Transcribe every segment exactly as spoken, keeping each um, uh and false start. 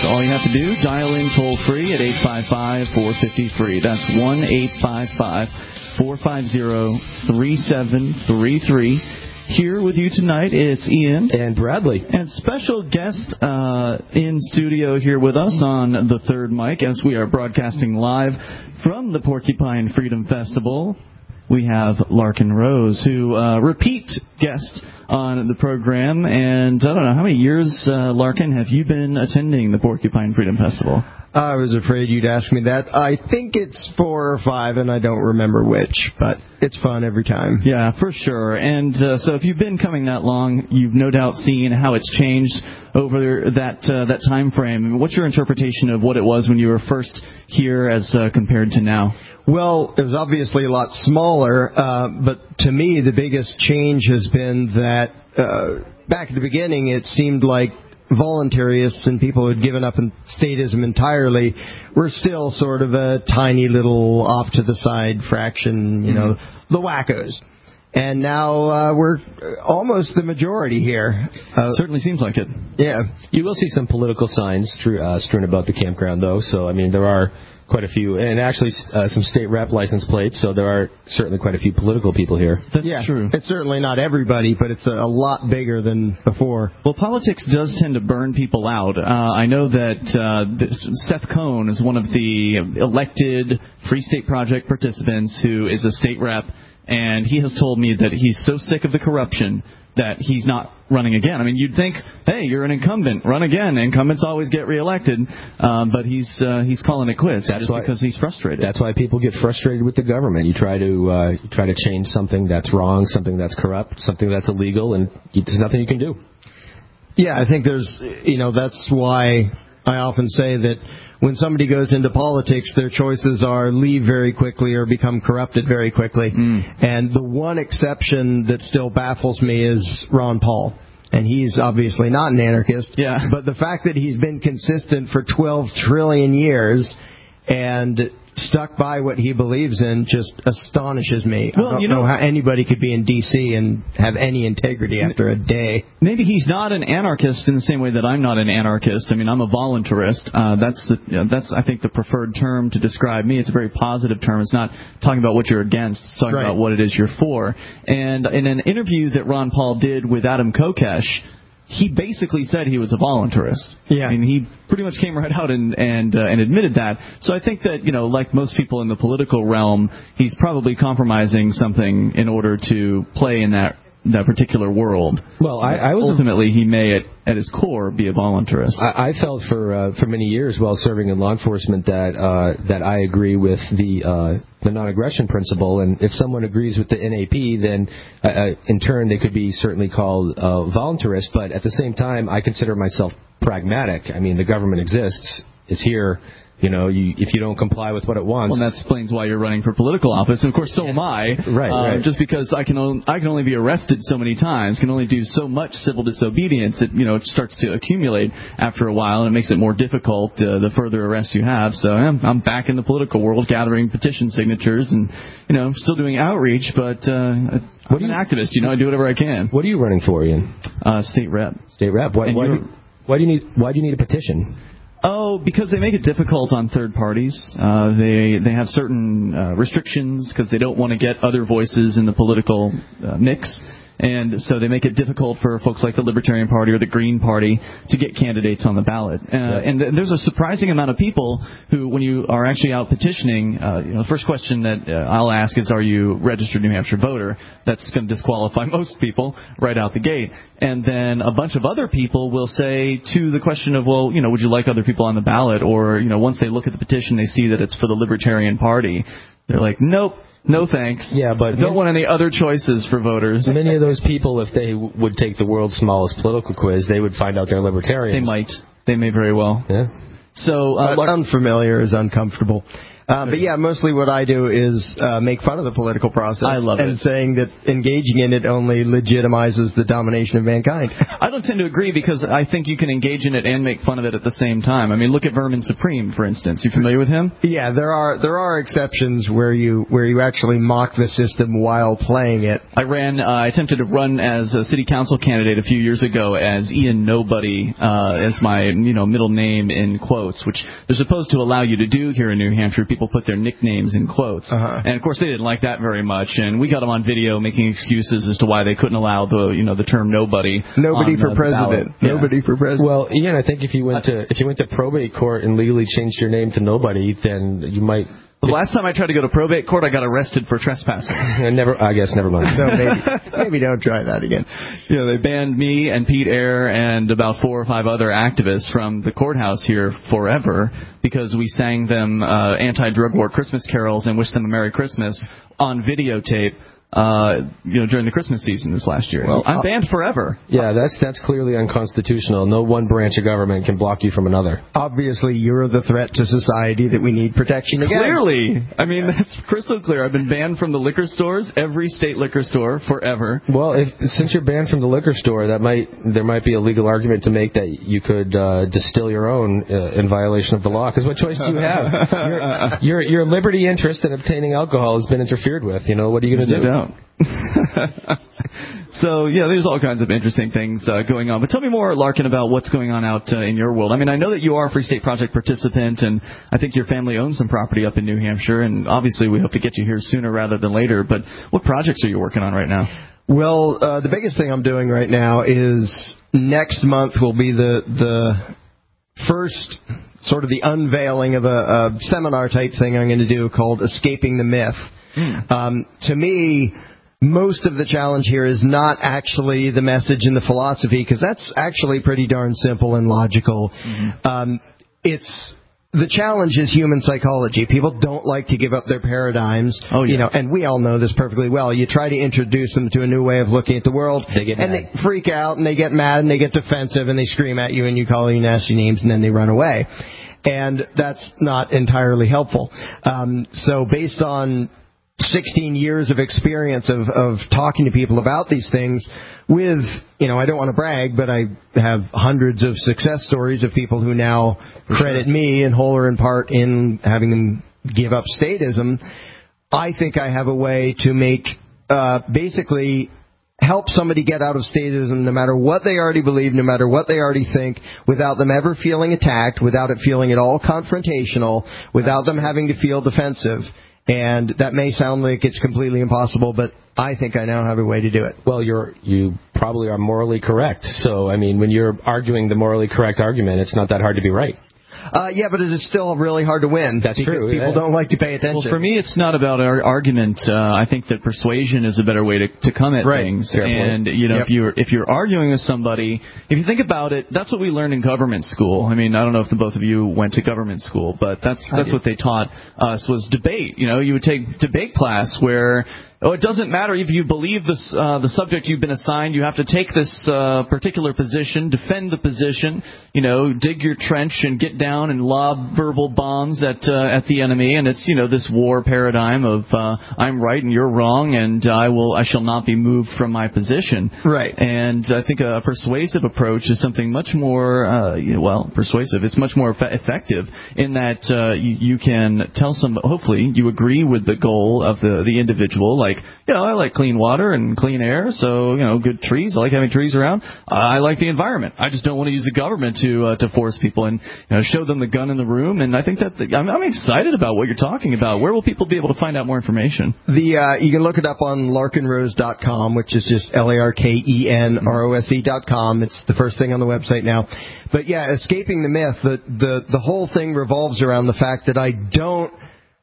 All you have to do, dial in toll-free at eight five five, four five zero, free. That's one eight five five, four five zero, three seven three three. Here with you tonight, it's Ian. And Bradley. And special guest uh, in studio here with us on the third mic as we are broadcasting live from the Porcupine Freedom Festival. We have Larken Rose, who uh, repeat guest on the program. And I don't know, how many years, uh, Larken, have you been attending the Porcupine Freedom Festival? I was afraid you'd ask me that. I think it's four or five, and I don't remember which, but it's fun every time. Yeah, for sure. And uh, so if you've been coming that long, you've no doubt seen how it's changed over that uh, that time frame. What's your interpretation of what it was when you were first here as uh, compared to now? Well, it was obviously a lot smaller, uh, but to me the biggest change has been that uh, back at the beginning it seemed like voluntarists and people who had given up on statism entirely were still sort of a tiny little off-to-the-side fraction, you know, mm-hmm. the wackos. And now uh, we're almost the majority here. Uh, Certainly seems like it. Yeah. You will see some political signs strewn, uh, strewn about the campground, though. So, I mean, there are quite a few, and actually uh, some state rep license plates, so there are certainly quite a few political people here. That's yeah, true. It's certainly not everybody, but it's a, a lot bigger than before. Well, politics does tend to burn people out. Uh, I know that uh, this, Seth Cohn is one of the elected Free State Project participants who is a state rep, and he has told me that he's so sick of the corruption that he's not running again. I mean, you'd think, hey, you're an incumbent, run again. Incumbents always get reelected, um, but he's uh, he's calling it quits that's just why, because he's frustrated. That's why people get frustrated with the government. You try to uh, you try to change something that's wrong, something that's corrupt, something that's illegal, and there's nothing you can do. Yeah, I think there's, you know, that's why I often say that when somebody goes into politics, their choices are leave very quickly or become corrupted very quickly. Mm. And the one exception that still baffles me is Ron Paul. And he's obviously not an anarchist. Yeah. But the fact that he's been consistent for twelve trillion years and stuck by what he believes in just astonishes me. Well, I don't you know, know how anybody could be in D C and have any integrity after a day. Maybe he's not an anarchist in the same way that I'm not an anarchist. I mean, I'm a voluntarist. Uh, that's the you know, that's I think the preferred term to describe me. It's a very positive term. It's not talking about what you're against. It's talking right. about what it is you're for. And in an interview that Ron Paul did with Adam Kokesh, he basically said he was a voluntarist. Yeah. I mean, he pretty much came right out and and, uh, and admitted that. So I think that, you know, like most people in the political realm, he's probably compromising something in order to play in that that particular world. Well, I, I was ultimately he may at, at his core be a voluntarist. I, I felt for uh, for many years while serving in law enforcement that uh, that I agree with the uh, the non-aggression principle, and if someone agrees with the N A P, then uh, uh, in turn they could be certainly called uh, voluntarist. But at the same time, I consider myself pragmatic. I mean, the government exists; it's here. You know, you, if you don't comply with what it wants. Well, that explains why you're running for political office. And, of course, so am I. Right, uh, right. Just because I can, only, I can only be arrested so many times, can only do so much civil disobedience, it, you know, it starts to accumulate after a while, and it makes it more difficult uh, the further arrest you have. So I'm, I'm back in the political world gathering petition signatures and, you know, still doing outreach, but uh, I'm what an activist. You know, I do whatever I can. What are you running for, Ian? Uh, state rep. State rep. Why, why, do you, why do you need Why do you need a petition? Oh, because they make it difficult on third parties. Uh, they they have certain uh, restrictions because they don't want to get other voices in the political uh, mix. And so they make it difficult for folks like the Libertarian Party or the Green Party to get candidates on the ballot. Uh, yeah. And th- there's a surprising amount of people who, when you are actually out petitioning, uh, you know, the first question that uh, I'll ask is, are you a registered New Hampshire voter? That's going to disqualify most people right out the gate. And then a bunch of other people will say to the question of, well, you know, would you like other people on the ballot? Or, you know, once they look at the petition, they see that it's for the Libertarian Party. They're like, nope. No thanks. Yeah, but I don't want any other choices for voters. Many of those people, if they w- would take the world's smallest political quiz, they would find out they're libertarians. They might. They may very well. Yeah. So uh, uh, unfamiliar is uncomfortable. Um, but yeah, mostly what I do is uh, make fun of the political process. I love and it. saying that engaging in it only legitimizes the domination of mankind. I don't tend to agree because I think you can engage in it and make fun of it at the same time. I mean, look at Vermin Supreme, for instance. You familiar with him? Yeah, there are there are exceptions where you where you actually mock the system while playing it. I ran. Uh, I attempted to run as a city council candidate a few years ago as Ian Nobody, uh, as my you know middle name in quotes, which they're supposed to allow you to do here in New Hampshire. People put their nicknames in quotes, uh-huh. and of course they didn't like that very much. And we got them on video making excuses as to why they couldn't allow the you know the term nobody. Nobody on, for uh, president. Yeah. Nobody for president. Well, Ian, I think if you went to if you went to probate court and legally changed your name to Nobody, then you might. The last time I tried to go to probate court, I got arrested for trespassing. never, I guess, never mind. So maybe, maybe don't try that again. You know, they banned me and Pete Eyre and about four or five other activists from the courthouse here forever because we sang them uh, anti-drug war Christmas carols and wished them a Merry Christmas on videotape. Uh, you know, during the Christmas season this last year. Well, I'm banned forever. Yeah, that's that's clearly unconstitutional. No one branch of government can block you from another. Obviously, you're the threat to society that we need protection against. Clearly. I mean, that's crystal clear. I've been banned from the liquor stores, every state liquor store, forever. Well, if, since you're banned from the liquor store, that might there might be a legal argument to make that you could uh, distill your own uh, in violation of the law. Because what choice do you have? your, your your liberty interest in obtaining alcohol has been interfered with. You know, what are you going to do? No doubt. So, yeah, there's all kinds of interesting things uh, going on. But tell me more, Larkin, about what's going on out uh, in your world. I mean, I know that you are a Free State Project participant, and I think your family owns some property up in New Hampshire, and obviously we hope to get you here sooner rather than later. But what projects are you working on right now? Well, uh, the biggest thing I'm doing right now is next month will be the the first sort of the unveiling of a, a seminar-type thing I'm going to do called Escaping the Myth. Mm. Um, to me, most of the challenge here is not actually the message and the philosophy, because that's actually pretty darn simple and logical. Mm-hmm. Um, it's the challenge is human psychology. People don't like to give up their paradigms. Oh, yeah. You know, and we all know this perfectly well. You try to introduce them to a new way of looking at the world, they get and mad. they freak out, and they get mad, and they get defensive, and they scream at you, and you call you nasty names, and then they run away. And that's not entirely helpful. Um, so based on sixteen years of experience of, of talking to people about these things with, you know, I don't want to brag, but I have hundreds of success stories of people who now credit me in whole or in part in having them give up statism. I think I have a way to make, uh, basically help somebody get out of statism no matter what they already believe, no matter what they already think, without them ever feeling attacked, without it feeling at all confrontational, without them having to feel defensive. And that may sound like it's completely impossible, but I think I now have a way to do it. Well, you're you probably are morally correct. So, I mean, when you're arguing the morally correct argument, it's not that hard to be right. Uh, yeah, but it is still really hard to win. That's because true. People yeah. don't like to pay attention. Well, for me, it's not about our argument. Uh, I think that persuasion is a better way to, to come at right. things. Fair and point. you know, Yep. if you're if you're arguing with somebody, if you think about it, that's what we learned in government school. I mean, I don't know if the both of you went to government school, but that's that's what they taught us was debate. You know, you would take debate class where. Oh, it doesn't matter if you believe this, uh, the subject you've been assigned. You have to take this uh, particular position, defend the position, you know, dig your trench and get down and lob verbal bombs at uh, at the enemy. And it's, you know, this war paradigm of uh, I'm right and you're wrong, and I will I shall not be moved from my position. Right. And I think a persuasive approach is something much more, uh, you know, well, persuasive. It's much more eff- effective in that uh, you, you can tell some. Hopefully, you agree with the goal of the the individual, like. Like, you know, I like clean water and clean air, so, you know, good trees. I like having trees around. I like the environment. I just don't want to use the government to uh, to force people and, you know, show them the gun in the room. And I think that the, I'm, I'm excited about what you're talking about. Where will people be able to find out more information? The uh, you can look it up on larkin rose dot com, which is just L A R K E N R O S E dot com. It's the first thing on the website now. But, yeah, Escaping the Myth, the, the, the whole thing revolves around the fact that I don't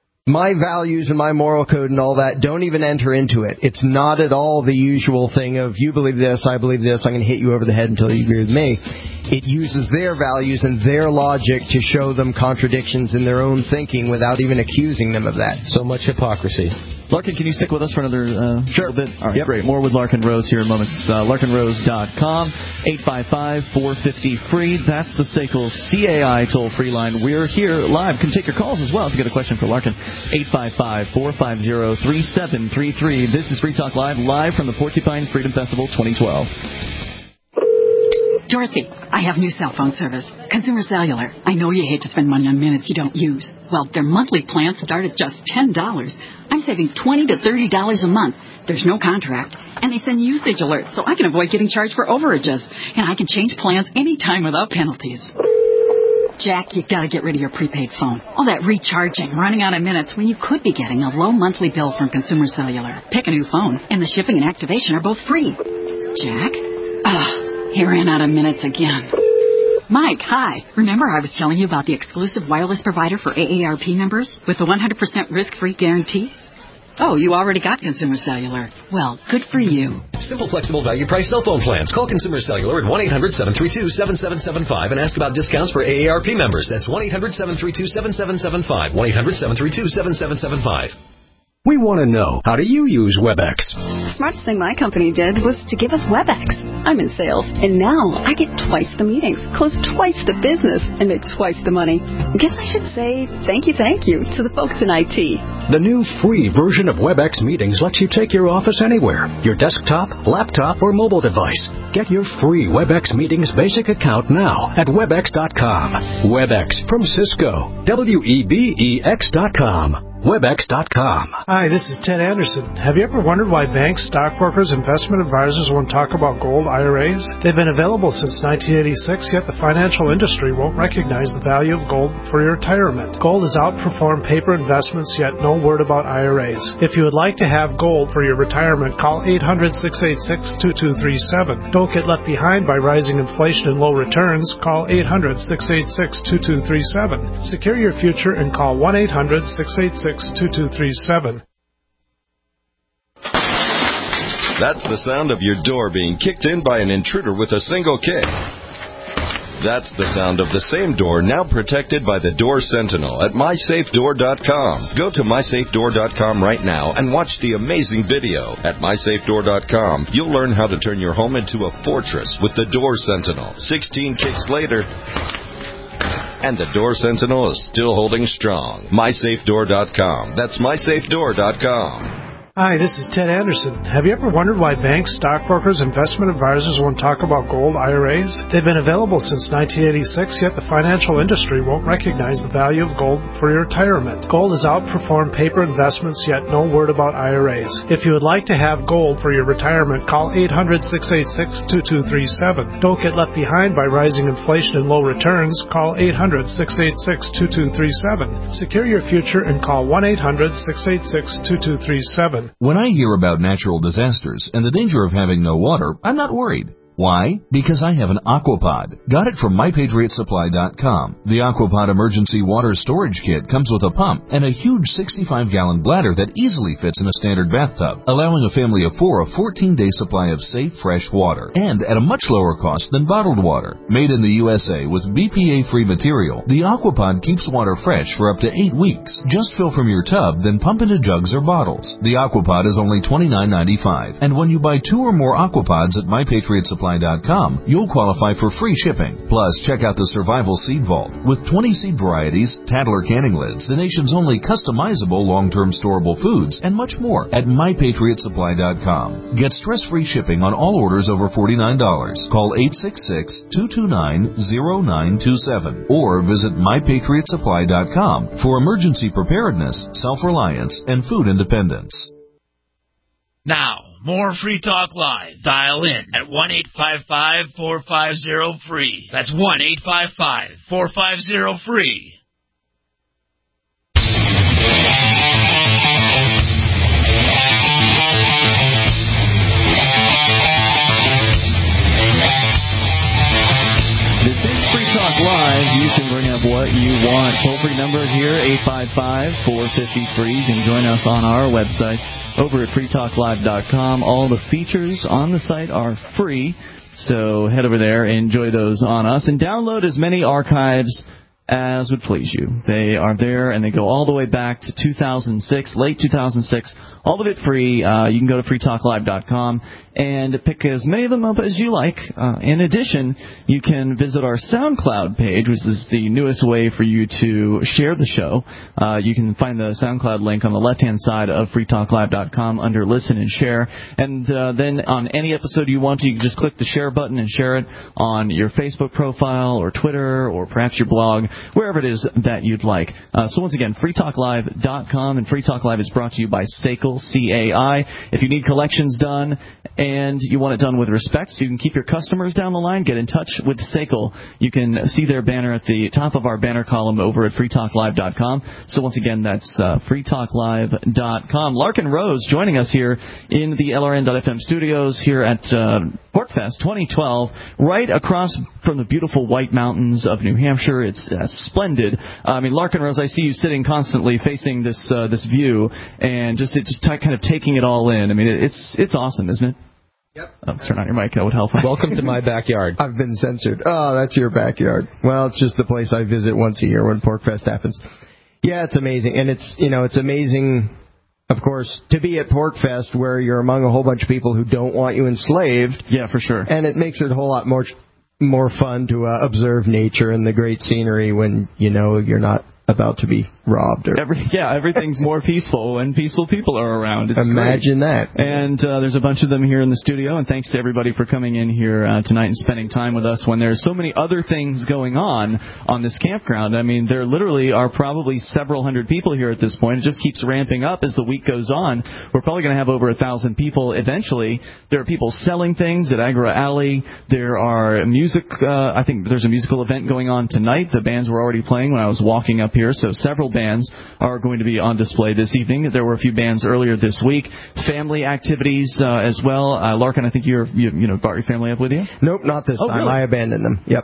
my values and my moral code and all that don't even enter into it. It's not at all the usual thing of you believe this, I believe this, I'm going to hit you over the head until you agree with me. it uses their values and their logic to show them contradictions in their own thinking without even accusing them of that. So much hypocrisy. Larkin, can you stick with us for another uh, sure. little bit? All right, yep. Great. More with Larkin Rose here in moments. Uh, Larkin Rose dot com, eight five five, four five zero, free. That's the S A C L C A I toll-free line. We're here live. Can take your calls as well if you got a question for Larkin. eight five five, four five zero, three seven three three. This is Free Talk Live, live from the Porcupine Freedom Festival twenty twelve. Dorothy, I have new cell phone service. Consumer Cellular. I know you hate to spend money on minutes you don't use. Well, their monthly plans start at just ten dollars. I'm saving twenty to thirty dollars a month. There's no contract. And they send usage alerts so I can avoid getting charged for overages. And I can change plans anytime without penalties. Jack, you gotta get rid of your prepaid phone. All that recharging, running out of minutes when you could be getting a low monthly bill from Consumer Cellular. Pick a new phone, and the shipping and activation are both free. Jack? Ugh. He ran out of minutes again. Mike, hi. Remember I was telling you about the exclusive wireless provider for A A R P members with the one hundred percent risk-free guarantee? Oh, you already got Consumer Cellular. Well, good for you. Simple, flexible, value-price cell phone plans. Call Consumer Cellular at one eight hundred, seven three two, seven seven seven five and ask about discounts for A A R P members. That's one eight hundred, seven three two, seven seven seven five. one eight hundred, seven three two, seven seven seven five. We want to know, how do you use WebEx? The smartest thing my company did was to give us WebEx. I'm in sales, and now I get twice the meetings, close twice the business, and make twice the money. I guess I should say thank you, thank you to the folks in I T. The new free version of WebEx Meetings lets you take your office anywhere, your desktop, laptop, or mobile device. Get your free WebEx Meetings basic account now at webex dot com. WebEx from Cisco. W E B E X dot com. webex dot com. Hi, this is Ted Anderson. Have you ever wondered why banks, stockbrokers, investment advisors won't talk about gold I R As? They've been available since nineteen eighty-six, yet the financial industry won't recognize the value of gold for your retirement. Gold has outperformed paper investments, yet no word about I R As. If you would like to have gold for your retirement, call eight hundred, six eight six, two two three seven. Don't get left behind by rising inflation and low returns. Call eight hundred, six eight six, two two three seven. Secure your future and call one eight hundred, six eight six, two two three seven. That's the sound of your door being kicked in by an intruder with a single kick. That's the sound of the same door now protected by the Door Sentinel at my safe door dot com. Go to my safe door dot com right now and watch the amazing video. At my safe door dot com, you'll learn how to turn your home into a fortress with the Door Sentinel. sixteen kicks later, and the Door Sentinel is still holding strong. my safe door dot com. That's my safe door dot com. Hi, this is Ted Anderson. Have you ever wondered why banks, stockbrokers, investment advisors won't talk about gold I R As? They've been available since nineteen eighty-six, yet the financial industry won't recognize the value of gold for your retirement. Gold has outperformed paper investments, yet no word about I R As. If you would like to have gold for your retirement, call eight hundred, six eight six, two two three seven. Don't get left behind by rising inflation and low returns. Call eight hundred, six eight six, two two three seven. Secure your future and call one eight hundred, six eight six, two two three seven. When I hear about natural disasters and the danger of having no water, I'm not worried. Why? Because I have an Aquapod. Got it from my patriot supply dot com. The Aquapod Emergency Water Storage Kit comes with a pump and a huge sixty-five gallon bladder that easily fits in a standard bathtub, allowing a family of four a fourteen day supply of safe, fresh water, and at a much lower cost than bottled water. Made in the U S A with B P A-free material, the Aquapod keeps water fresh for up to eight weeks. Just fill from your tub, then pump into jugs or bottles. The Aquapod is only twenty-nine ninety-five, and when you buy two or more Aquapods at my patriot supply dot com, you'll qualify for free shipping. Plus, check out the Survival Seed Vault with twenty seed varieties, Tadler canning lids, the nation's only customizable long-term storable foods, and much more at my patriot supply dot com. Get stress-free shipping on all orders over forty-nine dollars. Call eight six six, two two nine, zero nine two seven or visit my patriot supply dot com for emergency preparedness, self-reliance, and food independence. Now, more Free Talk Live. Dial in at one eight five five, four five zero, free. That's one eight five five, four five zero, free. This is Free Talk Live. You can bring up what you want. Toll-free number here, eight five five, four five zero, free. You can join us on our website over at free talk live dot com. All the features on the site are free. So head over there and enjoy those on us, and download as many archives as would please you. They are there, and they go all the way back to two thousand six, late two thousand six, all of it free. Uh, you can go to free talk live dot com and pick as many of them up as you like. Uh, in addition, you can visit our SoundCloud page, which is the newest way for you to share the show. Uh, you can find the SoundCloud link on the left-hand side of free talk live dot com under Listen and Share. And uh, then on any episode you want to, you can just click the share button and share it on your Facebook profile or Twitter or perhaps your blog, wherever it is that you'd like. Uh, so once again, free talk live dot com, and Free Talk Live is brought to you by SACL, C A I. If you need collections done and you want it done with respect so you can keep your customers down the line, get in touch with SACL. You can see their banner at the top of our banner column over at free talk live dot com. So once again, that's uh, free talk live dot com. Larkin Rose joining us here in the L R N dot F M studios here at uh, PorcFest twenty twelve, right across from the beautiful White Mountains of New Hampshire. It's uh, splendid. Uh, I mean, Larkin Rose, I see you sitting constantly facing this uh, this view and just it, just t- kind of taking it all in. I mean, it, it's it's awesome, isn't it? Yep. Oh, turn on your mic. That would help. Welcome to my backyard. I've been censored. Oh, that's your backyard. Well, it's just the place I visit once a year when PorcFest happens. Yeah, it's amazing. And it's, you know, it's amazing, of course, to be at PorcFest where you're among a whole bunch of people who don't want you enslaved. Yeah, for sure. And it makes it a whole lot more more fun to uh, observe nature and the great scenery when, you know, you're not about to be robbed. Or Every, yeah, everything's more peaceful when peaceful people are around. It's Imagine great. that. And uh, there's a bunch of them here in the studio, and thanks to everybody for coming in here uh, tonight and spending time with us when there's so many other things going on on this campground. I mean, there literally are probably several hundred people here at this point. It just keeps ramping up as the week goes on. We're probably going to have over a thousand people eventually. There are people selling things at Agora Alley. There are music. Uh, I think there's a musical event going on tonight. The bands were already playing when I was walking up here, so several bands are going to be on display this evening. There were a few bands earlier this week. Family activities uh, as well. Uh, Larkin, I think you're, you, you know, brought your family up with you? Nope, not this oh, time. Really? I abandoned them. Yep.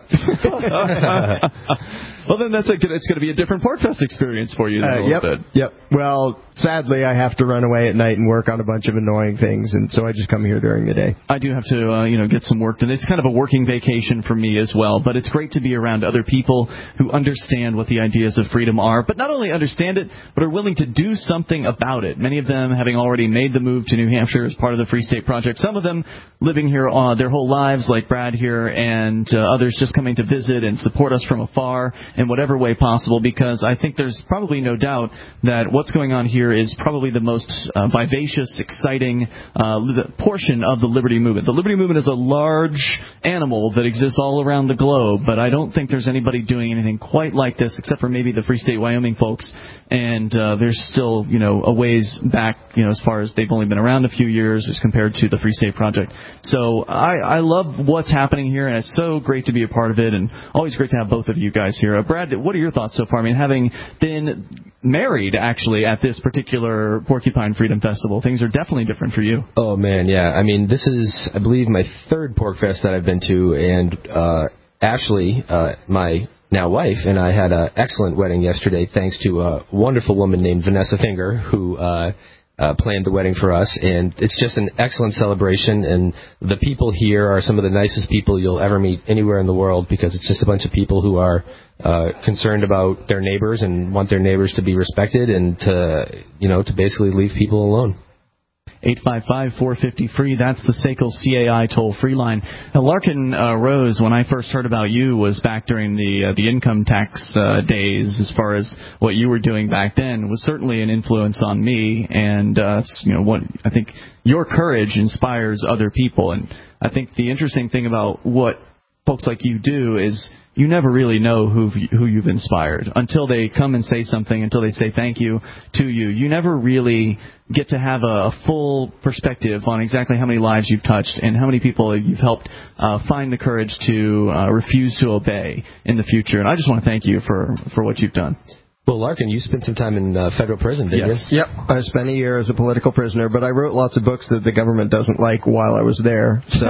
Well, then that's a, it's going to be a different PorcFest experience for you. Then Uh, a little yep. bit. Yep. Well, sadly, I have to run away at night and work on a bunch of annoying things, and so I just come here during the day. I do have to, uh, you know, get some work done. It's kind of a working vacation for me as well, but it's great to be around other people who understand what the ideas of freedom are, but not only understand it, but are willing to do something about it. Many of them having already made the move to New Hampshire as part of the Free State Project. Some of them living here uh, their whole lives, like Brad here, and uh, others just coming to visit and support us from afar in whatever way possible, because I think there's probably no doubt that what's going on here is probably the most uh, vivacious, exciting uh, portion of the Liberty Movement. The Liberty Movement is a large animal that exists all around the globe, but I don't think there's anybody doing anything quite like this, except for maybe the Free State Wyoming folks, and uh, there's still, you know, a ways back, you know, as far as they've only been around a few years as compared to the Free State Project. So I, I love what's happening here, and it's so great to be a part of it, and always great to have both of you guys here. Uh, Brad, what are your thoughts so far? I mean, having been married, actually, at this particular Porcupine Freedom Festival, things are definitely different for you. Oh, man, yeah. I mean, this is, I believe, my third PorcFest that I've been to, and uh, Ashley, uh, my now wife, and I had an excellent wedding yesterday thanks to a wonderful woman named Vanessa Finger who uh, uh, planned the wedding for us, and it's just an excellent celebration, and the people here are some of the nicest people you'll ever meet anywhere in the world, because it's just a bunch of people who are uh, concerned about their neighbors and want their neighbors to be respected and to, you know, to basically leave people alone. eight five five, four five zero, free. That's the SACL C A I toll-free line. Now, Larkin uh, Rose, when I first heard about you, was back during the uh, the income tax uh, days. As far as what you were doing back then, was certainly an influence on me. And uh, it's, you know, what I think your courage inspires other people. And I think the interesting thing about what folks like you do is you never really know who who you've inspired until they come and say something, until they say thank you to you. You never really get to have a, a full perspective on exactly how many lives you've touched and how many people you've helped uh, find the courage to uh, refuse to obey in the future. And I just want to thank you for, for what you've done. Well, Larkin, you spent some time in uh, federal prison, didn't yes. you? Yep. I spent a year as a political prisoner, but I wrote lots of books that the government doesn't like while I was there. So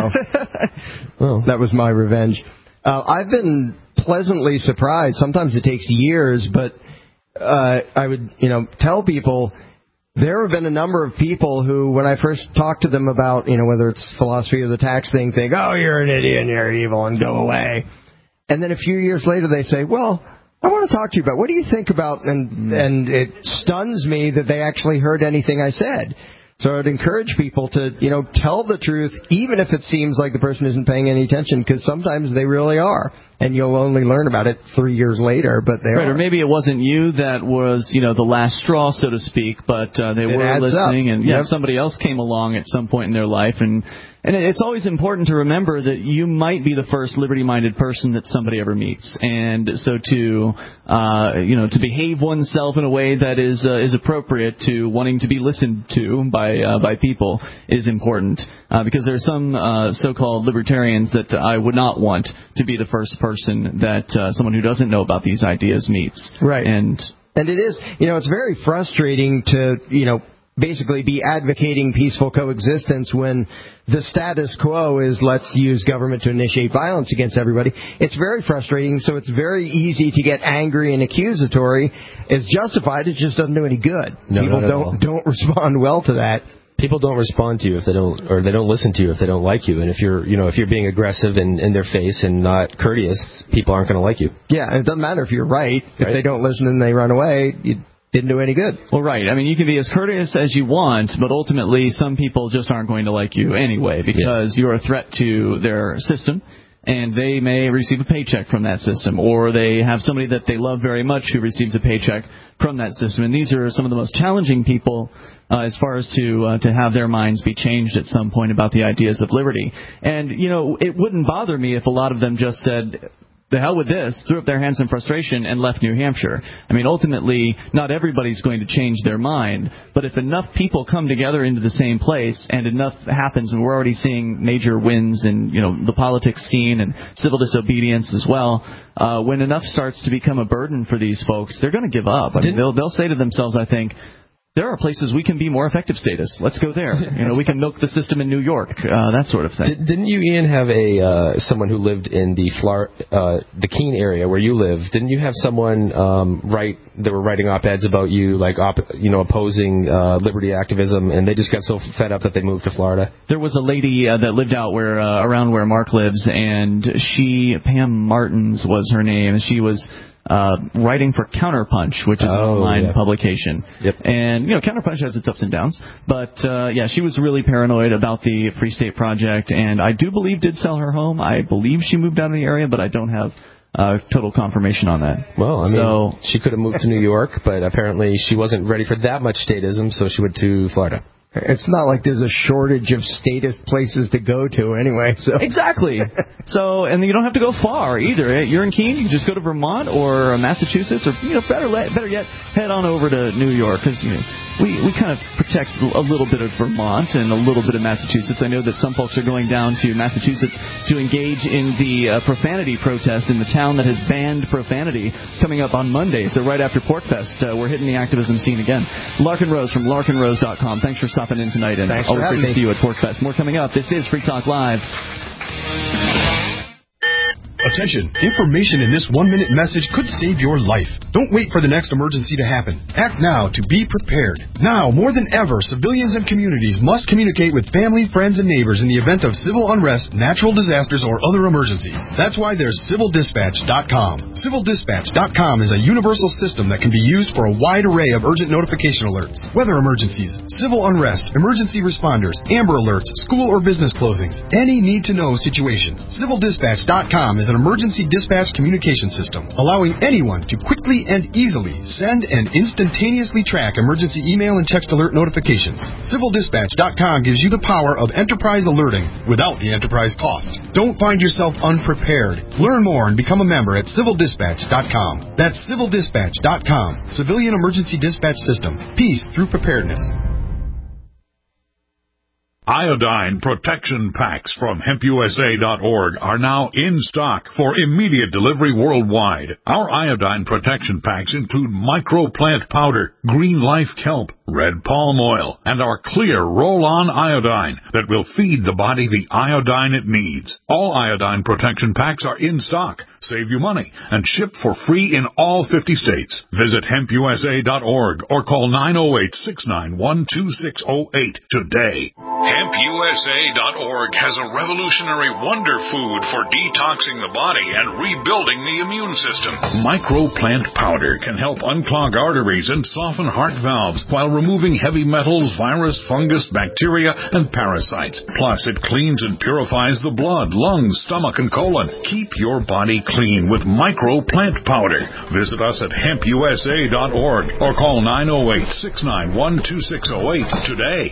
well, that was my revenge. Uh, I've been pleasantly surprised. Sometimes it takes years, but uh, I would, you know, tell people There have been a number of people who, when I first talked to them about, you know, whether it's philosophy or the tax thing, think, oh, you're an idiot and you're evil and go away. And then a few years later they say, well, I want to talk to you about, what do you think about, and, and it stuns me that they actually heard anything I said. So I would encourage people to, you know, tell the truth, even if it seems like the person isn't paying any attention, because sometimes they really are. And you'll only learn about it three years later, but they right, are. Or maybe it wasn't you that was, you know, the last straw, so to speak, but uh, they it were listening, up. and yeah, yep. somebody else came along at some point in their life, and and it's always important to remember that you might be the first liberty-minded person that somebody ever meets, and so to, uh, you know, to behave oneself in a way that is uh, is appropriate to wanting to be listened to by uh, by people is important, uh, because there are some uh, so-called libertarians that I would not want to be the first person that uh, someone who doesn't know about these ideas meets. Right. And and it is, you know, it's very frustrating to, you know, basically be advocating peaceful coexistence when the status quo is let's use government to initiate violence against everybody. It's very frustrating, so it's very easy to get angry and accusatory. It's justified, it just doesn't do any good. No, People not at don't all. don't respond well to that. People don't respond to you if they don't, or they don't listen to you if they don't like you. And if you're, you know, if you're being aggressive in, in their face and not courteous, people aren't going to like you. Yeah, and it doesn't matter if you're right. If right. they don't listen and they run away, you didn't do any good. Well, right. I mean, you can be as courteous as you want, but ultimately some people just aren't going to like you anyway because yeah. you're a threat to their system. And they may receive a paycheck from that system, or they have somebody that they love very much who receives a paycheck from that system. And these are some of the most challenging people uh, as far as to uh, to have their minds be changed at some point about the ideas of liberty. And, you know, it wouldn't bother me if a lot of them just said, the hell with this, threw up their hands in frustration and left New Hampshire. I mean, ultimately, not everybody's going to change their mind, but if enough people come together into the same place and enough happens, and we're already seeing major wins in, you know, the politics scene and civil disobedience as well, uh, when enough starts to become a burden for these folks, they're going to give up. I mean, they'll, they'll say to themselves, I think, there are places we can be more effective status. Let's go there. You know, we can milk the system in New York, uh, that sort of thing. Did, didn't you, Ian, have a uh, someone who lived in the Flor- uh, the Keene area where you live? Didn't you have someone um, write that were writing op-eds about you, like op- you know, opposing uh, liberty activism, and they just got so fed up that they moved to Florida? There was a lady uh, that lived out where uh, around where Mark lives, and she, Pam Martins was her name. She was Uh, writing for Counterpunch, which is an oh, online yeah. publication. Yep. And, you know, Counterpunch has its ups and downs. But, uh, yeah, she was really paranoid about the Free State Project, and I do believe did sell her home. I believe she moved out of the area, but I don't have uh, total confirmation on that. Well, I mean, so, she could have moved to New York, but apparently she wasn't ready for that much statism, so she went to Florida. It's not like there's a shortage of statist places to go to anyway. So Exactly. So, and you don't have to go far either. You're in Keene, you can just go to Vermont or Massachusetts, or, you know, better better yet, head on over to New York, because, you know, we, we kind of protect a little bit of Vermont and a little bit of Massachusetts. I know that some folks are going down to Massachusetts to engage in the uh, profanity protest in the town that has banned profanity coming up on Monday. So right after Porkfest, uh, we're hitting the activism scene again. Larkin Rose from larkin rose dot com. Thanks for stopping in tonight, and Thanks always for great to me. see you at Porkfest. More coming up. This is Free Talk Live. Attention, information in this one-minute message could save your life. Don't wait for the next emergency to happen. Act now to be prepared. Now, more than ever, civilians and communities must communicate with family, friends, and neighbors in the event of civil unrest, natural disasters, or other emergencies. That's why there's civil dispatch dot com. civil dispatch dot com is a universal system that can be used for a wide array of urgent notification alerts. Weather emergencies, civil unrest, emergency responders, Amber Alerts, school or business closings, any need-to-know situation. civil dispatch dot com is an emergency dispatch communication system, allowing anyone to quickly and easily send and instantaneously track emergency email and text alert notifications. civil dispatch dot com gives you the power of enterprise alerting without the enterprise cost. Don't find yourself unprepared. Learn more and become a member at civil dispatch dot com. That's civil dispatch dot com. Civilian Emergency Dispatch System. Peace through preparedness. Iodine protection packs from hemp U S A dot org are now in stock for immediate delivery worldwide. Our iodine protection packs include microplant powder, green life kelp, red palm oil, and our clear roll-on iodine that will feed the body the iodine it needs. All iodine protection packs are in stock, save you money, and shipped for free in all fifty states. Visit hemp U S A dot org or call nine oh eight, six nine one, two six oh eight today. hemp U S A dot org has a revolutionary wonder food for detoxing the body and rebuilding the immune system. Microplant powder can help unclog arteries and soften heart valves while removing heavy metals, virus, fungus, bacteria, and parasites. Plus, it cleans and purifies the blood, lungs, stomach, and colon. Keep your body clean with Microplant powder. Visit us at hemp U S A dot org or call nine oh eight, six nine one, two six oh eight today.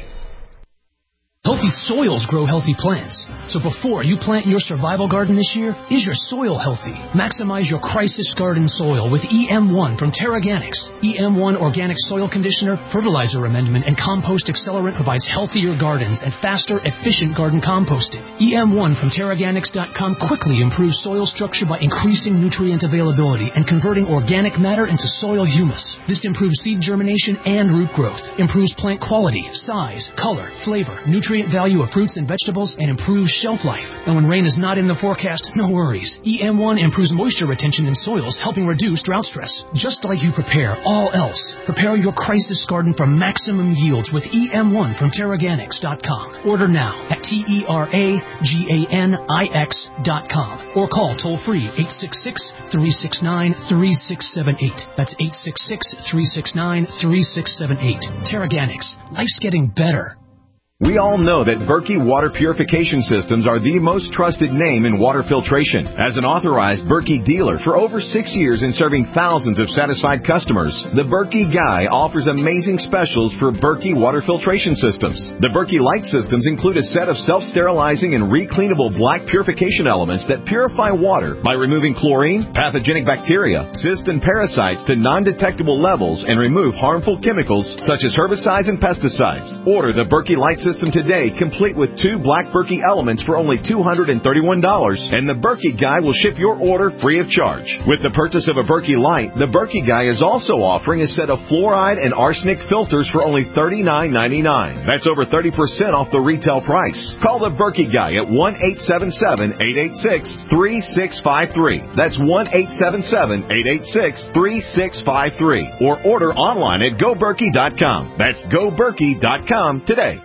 Healthy soils grow healthy plants. So before you plant your survival garden this year, is your soil healthy? Maximize your crisis garden soil with E M one from Terraganics. E M one Organic Soil Conditioner, Fertilizer Amendment, and Compost Accelerant provides healthier gardens and faster, efficient garden composting. E M one from Terraganics dot com quickly improves soil structure by increasing nutrient availability and converting organic matter into soil humus. This improves seed germination and root growth, improves plant quality, size, color, flavor, nutrient value of fruits and vegetables, and improves shelf life. And when rain is not in the forecast, no worries. E M one improves moisture retention in soils, helping reduce drought stress. Just like you prepare all else, prepare your crisis garden for maximum yields with E M one from Terraganics dot com. Order now at T E R A G A N I X dot com or call toll-free eight six six, three six nine, three six seven eight. That's eight six six, three six nine, three six seven eight. Terraganics. Life's getting better. We all know that Berkey Water Purification Systems are the most trusted name in water filtration. As an authorized Berkey dealer for over six years and serving thousands of satisfied customers, the Berkey Guy offers amazing specials for Berkey Water Filtration Systems. The Berkey Light Systems include a set of self-sterilizing and recleanable black purification elements that purify water by removing chlorine, pathogenic bacteria, cysts, and parasites to non-detectable levels and remove harmful chemicals such as herbicides and pesticides. Order the Berkey Light System today, complete with two black Berkey elements for only two hundred thirty-one dollars, and the Berkey Guy will ship your order free of charge. With the purchase of a Berkey Light, the Berkey Guy is also offering a set of fluoride and arsenic filters for only thirty-nine ninety-nine. That's over thirty percent off the retail price. Call the Berkey Guy at one eight seven seven, eight eight six, three six five three. That's one eight seven seven, eight eight six, three six five three. Or order online at go berkey dot com. That's go berkey dot com today.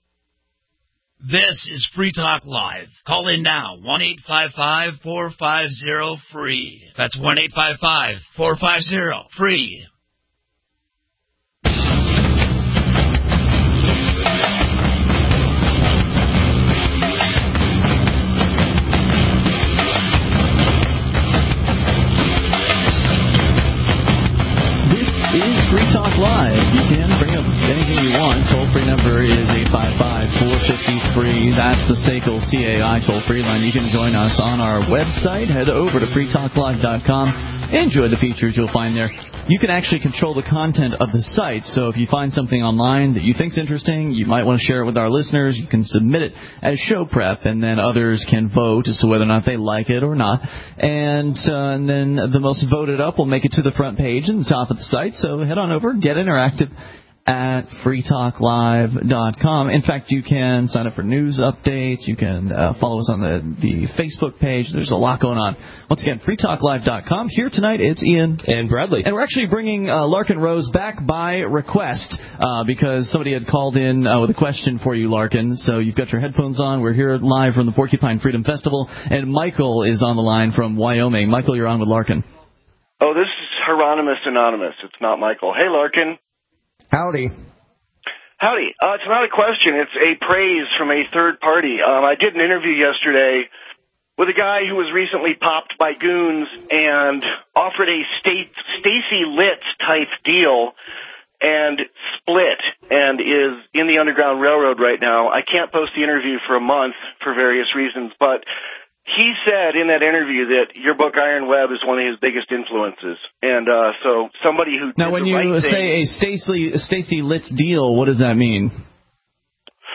This is Free Talk Live. Call in now, one eight five five, four five zero, free. That's one eight five five, four five zero, free. This is Free Talk Live. You can bring up anything you want. Toll-free number is eight five five, four five zero, free. That's the S A C L C A I toll-free line. You can join us on our website. Head over to free talk live dot com. Enjoy the features you'll find there. You can actually control the content of the site. So if you find something online that you think's interesting, you might want to share it with our listeners. You can submit it as show prep, and then others can vote as to whether or not they like it or not. And, uh, and then the most voted up will make it to the front page and the top of the site. So head on over, get interactive at free talk live dot com. In fact, you can sign up for news updates. You can uh, follow us on the, the Facebook page. There's a lot going on. Once again, free talk live dot com. Here tonight, it's Ian. And Bradley. And we're actually bringing uh, Larkin Rose back by request uh, because somebody had called in uh, with a question for you, Larkin. So you've got your headphones on. We're here live from the Porcupine Freedom Festival. And Michael is on the line from Wyoming. Michael, you're on with Larkin. Oh, this is Hieronymus Anonymous. It's not Michael. Hey, Larkin. Howdy. Howdy. Uh, it's not a question. It's a praise from a third party. Um, I did an interview yesterday with a guy who was recently popped by goons and offered a state Stacy Litz type deal and split and is in the Underground Railroad right now. I can't post the interview for a month for various reasons, but he said in that interview that your book Iron Web is one of his biggest influences, and uh, so somebody who now, when the you right say thing, a Stacy Stacy Litz deal, what does that mean?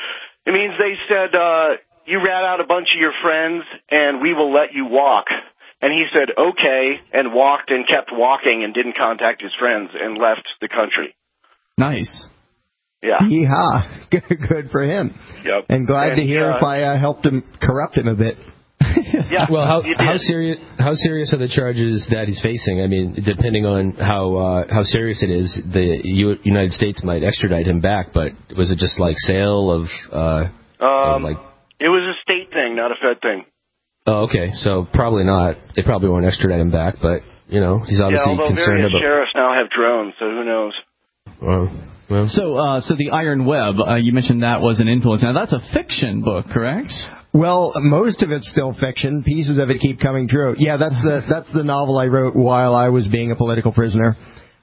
It means they said, uh, you rat out a bunch of your friends and we will let you walk. And he said, okay, and walked and kept walking and didn't contact his friends and left the country. Nice. Yeah. Yeehaw. Good, good for him. Yep. And glad and, to hear uh, if I uh, helped him, corrupt him a bit. Yeah. Well, how, how serious how serious are the charges that he's facing? I mean, depending on how uh, how serious it is, the U- United States might extradite him back. But was it just like sale of? Uh, um, of like? It was a state thing, not a Fed thing. Oh, okay. So probably not. They probably won't extradite him back. But you know, he's obviously yeah, although concerned various about. sheriffs now have drones, so who knows? Well, well. So, uh, so the Iron Web, uh, you mentioned that was an influence. Now, that's a fiction book, correct? Well, most of it's still fiction. Pieces of it keep coming true. Yeah, that's the that's the novel I wrote while I was being a political prisoner.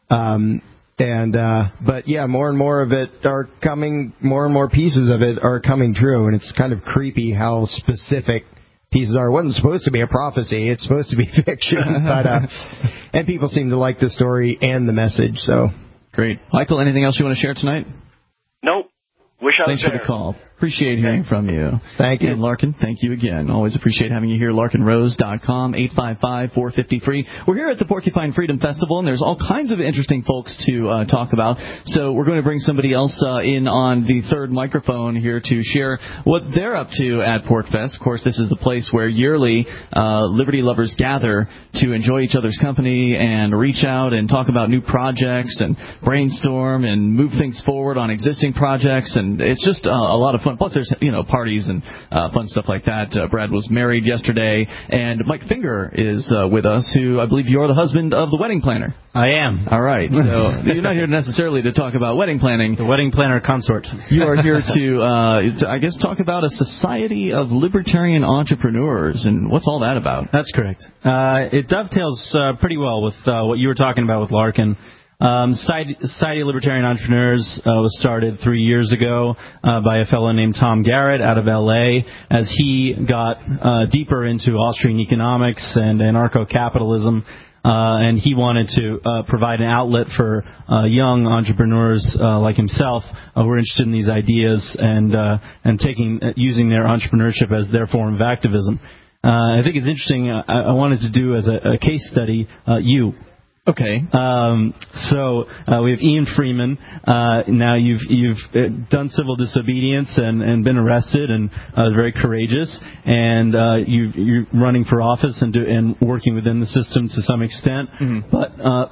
Um, and uh, but yeah, more and more of it are coming. More and more pieces of it are coming true, and it's kind of creepy how specific pieces are. It wasn't supposed to be a prophecy. It's supposed to be fiction, but uh, and people seem to like the story and the message. So great, Michael. Anything else you want to share tonight? Nope. Wish I was Thanks for there. the call. Appreciate hearing from you. Thank you. And Larkin, thank you again. Always appreciate having you here. Larkin Rose dot com, eight five five, four five zero, free. We're here at the Porcupine Freedom Festival, and there's all kinds of interesting folks to uh, talk about. So we're going to bring somebody else uh, in on the third microphone here to share what they're up to at PorcFest. Of course, this is the place where yearly uh, Liberty lovers gather to enjoy each other's company and reach out and talk about new projects and brainstorm and move things forward on existing projects. And it's just uh, a lot of fun. Plus, there's, you know, parties and uh, fun stuff like that. Uh, Brad was married yesterday, and Mike Finger is uh, with us, who I believe you're the husband of the wedding planner. I am. All right. So you're not here necessarily to talk about wedding planning. The wedding planner consort. You are here to, uh, to, I guess, talk about a society of libertarian entrepreneurs, and what's all that about? That's correct. Uh, it dovetails uh, pretty well with uh, what you were talking about with Larkin. Um, Society, Society of Libertarian Entrepreneurs uh, was started three years ago uh, by a fellow named Tom Garrett out of L A as he got uh, deeper into Austrian economics and anarcho-capitalism. Uh, and he wanted to uh, provide an outlet for uh, young entrepreneurs uh, like himself uh, who are interested in these ideas and uh, and taking uh, using their entrepreneurship as their form of activism. Uh, I think it's interesting. Uh, I wanted to do as a, a case study uh, you. Okay. Um, so uh, we have Ian Freeman. Uh, now you've you've done civil disobedience and, and been arrested and uh, very courageous, and uh, you, you're running for office and do, and working within the system to some extent. Mm-hmm. But uh,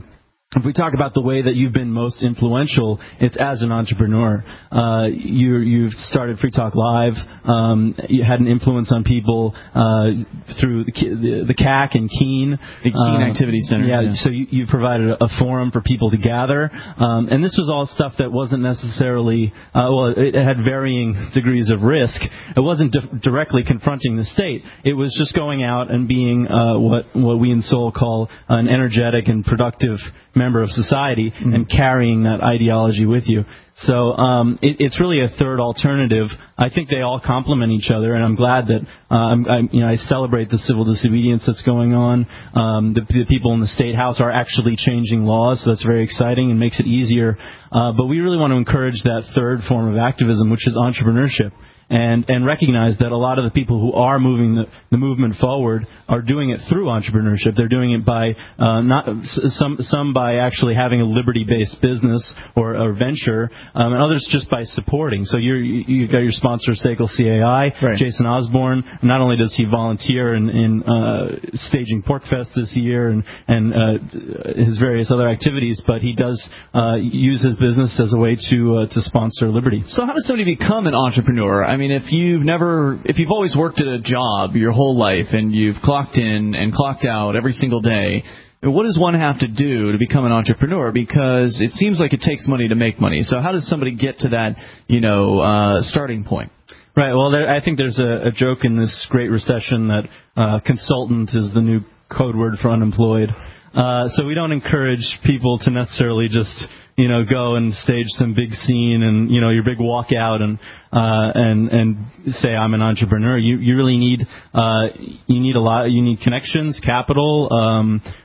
if we talk about the way that you've been most influential, it's as an entrepreneur. Uh, you, you've started Free Talk Live. Um, you had an influence on people uh, through the, the, the C A C and Keene. The Keene um, Activity Center. Yeah, yeah. So you, you provided a, a forum for people to gather. Um, and this was all stuff that wasn't necessarily, uh, well, it, it had varying degrees of risk. It wasn't di- directly confronting the state. It was just going out and being uh, what, what we in Seoul call an energetic and productive member of society, mm-hmm. and carrying that ideology with you. So um, it, it's really a third alternative. I think they all complement each other, and I'm glad that uh, I'm, I'm, you know, I celebrate the civil disobedience that's going on. Um, the, the people in the State House are actually changing laws, so that's very exciting and makes it easier. Uh, but we really want to encourage that third form of activism, which is entrepreneurship. And, and recognize that a lot of the people who are moving the, the movement forward are doing it through entrepreneurship. They're doing it by uh, not some some by actually having a liberty-based business or a venture, um, and others just by supporting. So you're, you've got your sponsor, Segal C A I, right. Jason Osborne. Not only does he volunteer in, in uh, staging PorcFest this year and, and uh, his various other activities, but he does uh, use his business as a way to uh, to sponsor liberty. So how does somebody become an entrepreneur? I mean, if you've never, if you've always worked at a job your whole life and you've clocked in and clocked out every single day, what does one have to do to become an entrepreneur? Because it seems like it takes money to make money. So how does somebody get to that, you know, uh, starting point? Right. Well, there, I think there's a, a joke in this great recession that uh, consultant is the new code word for unemployed. Uh, so we don't encourage people to necessarily just, you know, go and stage some big scene and, you know, your big walkout and uh, and and say I'm an entrepreneur. You you really need uh, you need a lot. You need connections, capital, um,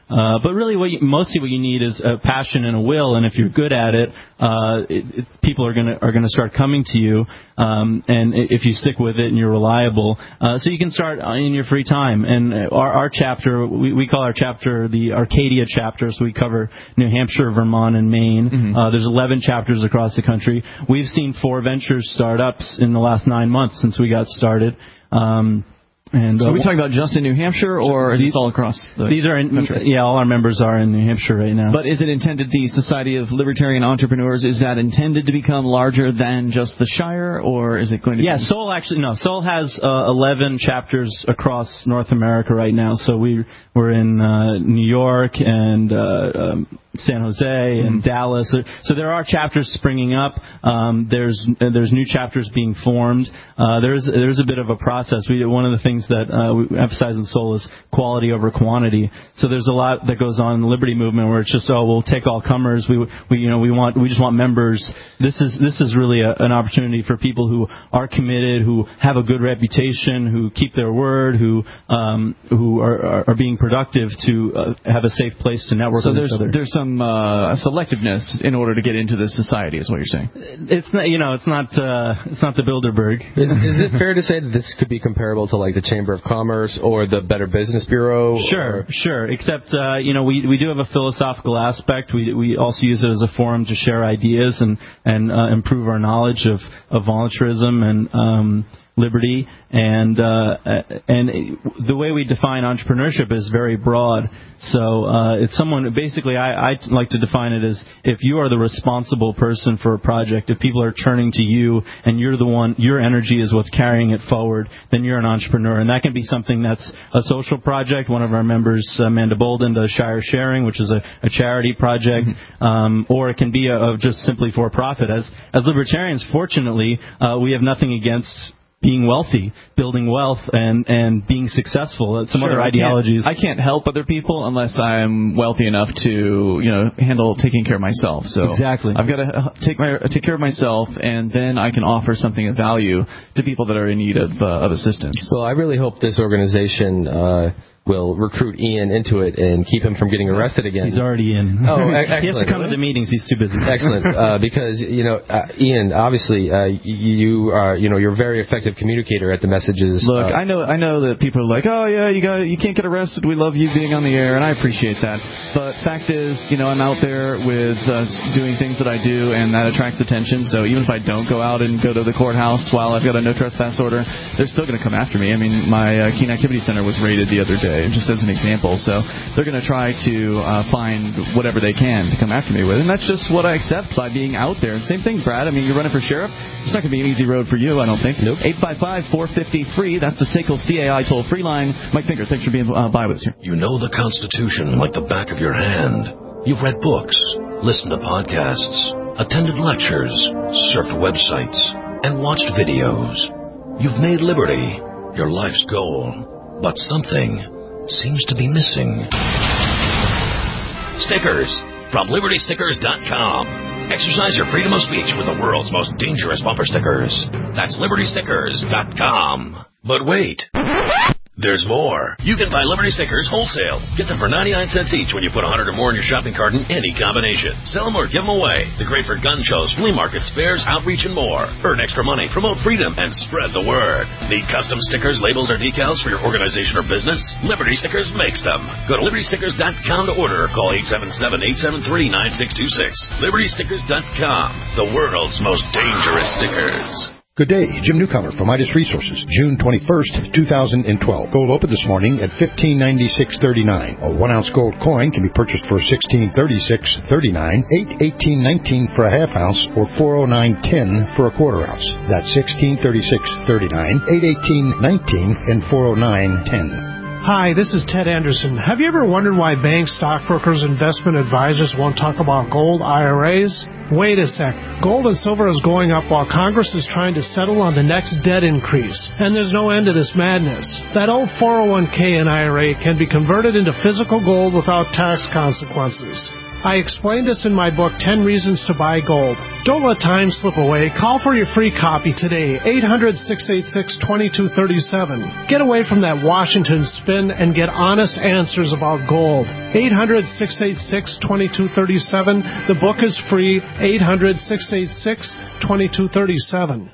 Uh, but really, what you, mostly what you need is a passion and a will. And if you're good at it, uh, it, it people are gonna are gonna start coming to you. Um, and if you stick with it and you're reliable, uh, so you can start in your free time. And our, our chapter, we, we call our chapter the Arcadia chapter. So we cover New Hampshire, Vermont, and Maine. Mm-hmm. Uh, there's eleven chapters across the country. We've seen four ventures start up in the last nine months since we got started. Um, And, so uh, are we talking about just in New Hampshire, or is these, this all across the These are, in, country? yeah, all our members are in New Hampshire right now. But is it intended, the Society of Libertarian Entrepreneurs, is that intended to become larger than just the Shire, or is it going to yeah, be... Yeah, Soul actually, no, Soul has uh, eleven chapters across North America right now. So we, we're in uh, New York and uh, um, San Jose and mm-hmm. Dallas. So there are chapters springing up. Um, there's there's new chapters being formed. Uh, there's there's a bit of a process. We one of the things that uh, we emphasize in Soul is quality over quantity. So there's a lot that goes on in the Liberty Movement where it's just, oh, we'll take all comers. We we you know we want we just want members. This is this is really a, an opportunity for people who are committed, who have a good reputation, who keep their word, who um, who are, are are being productive to uh, have a safe place to network so with there's, each other. There's some uh, selectiveness in order to get into this society, is what you're saying. It's not, you know, it's not, uh, it's not the Bilderberg. Is, is it fair to say that this could be comparable to like the Chamber of Commerce or the Better Business Bureau? Sure, or? sure. Except, uh, you know, we we do have a philosophical aspect. We we also use it as a forum to share ideas and and uh, improve our knowledge of of voluntarism and um, liberty. And uh, and the way we define entrepreneurship is very broad. So uh, it's someone, basically, I, I like to define it as if you are the responsible person for a project, if people are turning to you and you're the one, your energy is what's carrying it forward, then you're an entrepreneur. And that can be something that's a social project. One of our members, Amanda Bolden, does Shire Sharing, which is a, a charity project, mm-hmm. um, or it can be a, a just simply for profit. As as libertarians, fortunately, uh, we have nothing against being wealthy, building wealth, and, and being successful. Some sure, other ideologies. I can't, I can't help other people unless I'm wealthy enough to, you know, handle taking care of myself. So exactly. I've got to take my take care of myself, and then I can offer something of value to people that are in need of uh, of assistance. So I really hope this organization uh, will recruit Ian into it and keep him from getting arrested again. He's already in. Oh, excellent. He has to come to the meetings. He's too busy. Excellent, uh, because you know, uh, Ian, obviously, uh, you are, you know, you're a very effective communicator at the messages. Look, uh, I know, I know that people are like, oh yeah, you got, you can't get arrested. We love you being on the air, and I appreciate that. But fact is, you know, I'm out there with uh, doing things that I do, and that attracts attention. So even if I don't go out and go to the courthouse while I've got a no trespass order, they're still going to come after me. I mean, my uh, Keene Activity Center was raided the other day, just as an example. So they're going to try to uh, find whatever they can to come after me with. And that's just what I accept by being out there. And same thing, Brad. I mean, you're running for sheriff. It's not going to be an easy road for you, I don't think. Nope. eight five five, four five zero, free. That's the S A C L C A I toll-free line. Mike Finger, thanks for being uh, by with us here. You know the Constitution like the back of your hand. You've read books, listened to podcasts, attended lectures, surfed websites, and watched videos. You've made liberty your life's goal. But something seems to be missing. Stickers from Liberty Stickers dot com. Exercise your freedom of speech with the world's most dangerous bumper stickers. That's Liberty Stickers dot com. But wait. There's more. You can buy Liberty stickers wholesale. Get them for ninety-nine cents each when you put one hundred or more in your shopping cart in any combination. Sell them or give them away. They're great for gun shows, flea markets, fairs, outreach, and more. Earn extra money, promote freedom, and spread the word. Need custom stickers, labels, or decals for your organization or business? Liberty Stickers makes them. Go to Liberty Stickers dot com to order or call eight seven seven, eight seven three, nine six two six. Liberty Stickers dot com. The world's most dangerous stickers. Good day, Jim Newcomer from Midas Resources, June twenty-first, two thousand twelve. Gold opened this morning at fifteen ninety-six thirty-nine. A one ounce gold coin can be purchased for sixteen thirty-six thirty-nine, eight eighteen nineteen for a half ounce, or four oh nine ten for a quarter ounce. That's sixteen thirty-six thirty-nine, eight eighteen nineteen, and four oh nine ten. Hi, this is Ted Anderson. Have you ever wondered why banks, stockbrokers, investment advisors won't talk about gold I R As? Wait a sec. Gold and silver is going up while Congress is trying to settle on the next debt increase. And there's no end to this madness. That old four oh one k and I R A can be converted into physical gold without tax consequences. I explained this in my book, ten Reasons to Buy Gold. Don't let time slip away. Call for your free copy today, eight hundred, six eight six, two two three seven. Get away from that Washington spin and get honest answers about gold. eight hundred, six eight six, two two three seven. The book is free, eight hundred, six eight six, two two three seven.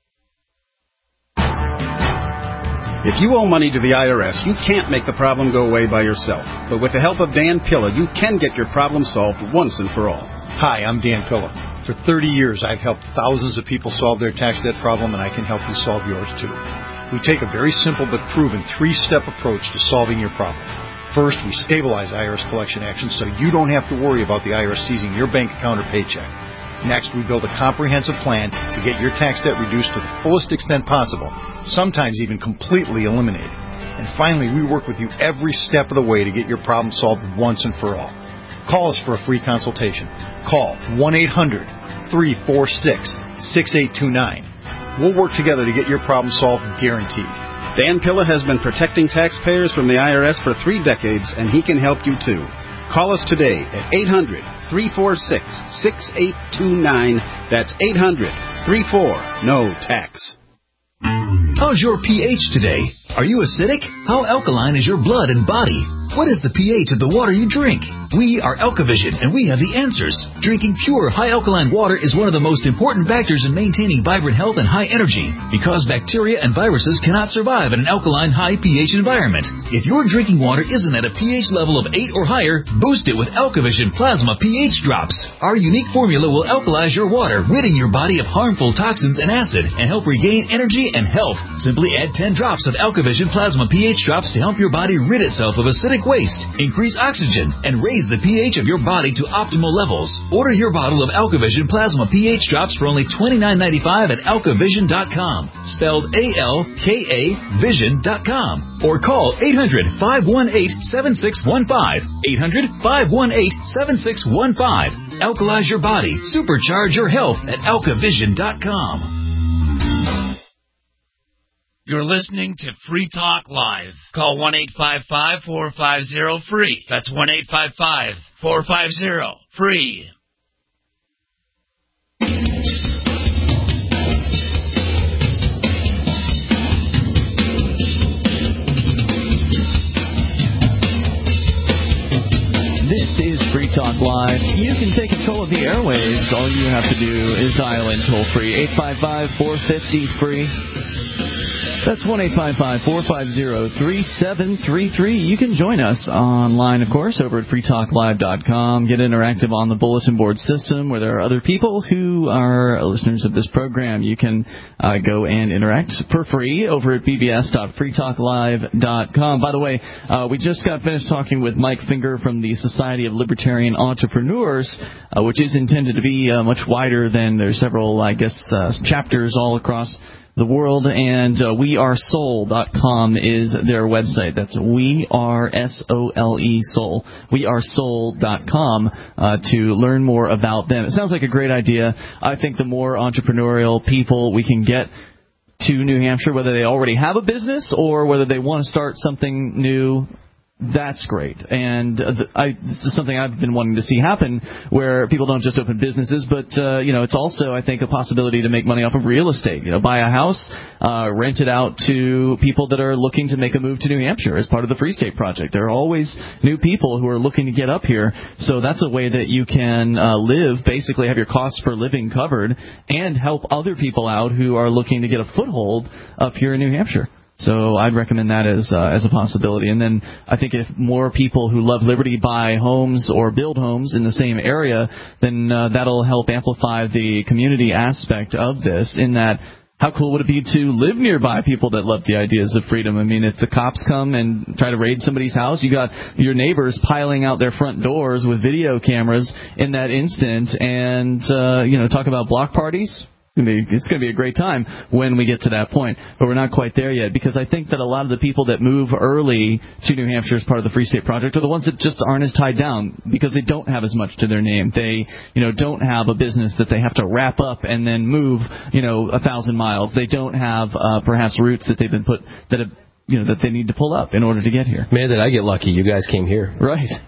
If you owe money to the I R S, you can't make the problem go away by yourself. But with the help of Dan Pilla, you can get your problem solved once and for all. Hi, I'm Dan Pilla. For thirty years, I've helped thousands of people solve their tax debt problem, and I can help you solve yours too. We take a very simple but proven three-step approach to solving your problem. First, we stabilize I R S collection actions so you don't have to worry about the I R S seizing your bank account or paycheck. Next, we build a comprehensive plan to get your tax debt reduced to the fullest extent possible, sometimes even completely eliminated. And finally, we work with you every step of the way to get your problem solved once and for all. Call us for a free consultation. Call one eight hundred, three four six, six eight two nine. We'll work together to get your problem solved, guaranteed. Dan Pilla has been protecting taxpayers from the I R S for three decades, and he can help you too. Call us today at eight hundred, three four six, six eight two nine. That's eight hundred, three four, N O tax. How's your pH today? Are you acidic? How alkaline is your blood and body? What is the pH of the water you drink? We are Alkavision, and we have the answers. Drinking pure, high alkaline water is one of the most important factors in maintaining vibrant health and high energy, because bacteria and viruses cannot survive in an alkaline, high pH environment. If your drinking water isn't at a pH level of eight or higher, boost it with Alkavision Plasma pH Drops. Our unique formula will alkalize your water, ridding your body of harmful toxins and acid, and help regain energy and health. Simply add ten drops of Alkavision Plasma pH Drops to help your body rid itself of acidic waste, increase oxygen, and raise the pH of your body to optimal levels. Order your bottle of Alkavision Plasma pH Drops for only twenty-nine ninety-five at alkavision dot com, spelled A L K A vision dot com, or call eight hundred, five one eight, seven six one five, eight hundred, five one eight, seven six one five. Alkalize your body, supercharge your health at alkavision dot com. You're listening to Free Talk Live. Call one eight five five, four five zero, free. That's one eight five five, four five zero, free. This is Free Talk Live. You can take control of the airwaves. All you have to do is dial in toll-free, eight five five, four five zero, free. That's one eight five five, four five zero, three seven three three. You can join us online, of course, over at free talk live dot com. Get interactive on the bulletin board system where there are other people who are listeners of this program. You can uh, go and interact for free over at b b s dot free talk live dot com. By the way, uh, we just got finished talking with Mike Finger from the Society of Libertarian Entrepreneurs, uh, which is intended to be uh, much wider than there's several, I guess, uh, chapters all across the world, and uh, we are soul dot com is their website. That's we are S O L E soul. we are soul dot com uh, to learn more about them. It sounds like a great idea. I think the more entrepreneurial people we can get to New Hampshire, whether they already have a business or whether they want to start something new, that's great. And uh, I, this is something I've been wanting to see happen, where people don't just open businesses, but, uh, you know, it's also, I think, a possibility to make money off of real estate. You know, buy a house, uh, rent it out to people that are looking to make a move to New Hampshire as part of the Free State Project. There are always new people who are looking to get up here, so that's a way that you can uh, live, basically have your costs for living covered, and help other people out who are looking to get a foothold up here in New Hampshire. So I'd recommend that as uh, as a possibility. And then I think if more people who love liberty buy homes or build homes in the same area, then uh, that'll help amplify the community aspect of this, in that how cool would it be to live nearby people that love the ideas of freedom? I mean, if the cops come and try to raid somebody's house, you got your neighbors piling out their front doors with video cameras in that instant, and, uh, you know, talk about block parties. It's going to be a great time when we get to that point, but we're not quite there yet, because I think that a lot of the people that move early to New Hampshire as part of the Free State Project are the ones that just aren't as tied down, because they don't have as much to their name. They, you know, don't have a business that they have to wrap up and then move, you know, a thousand miles. They don't have uh, perhaps routes that they've been put that have, you know, that they need to pull up in order to get here. Man, did I get lucky. You guys came here. Right.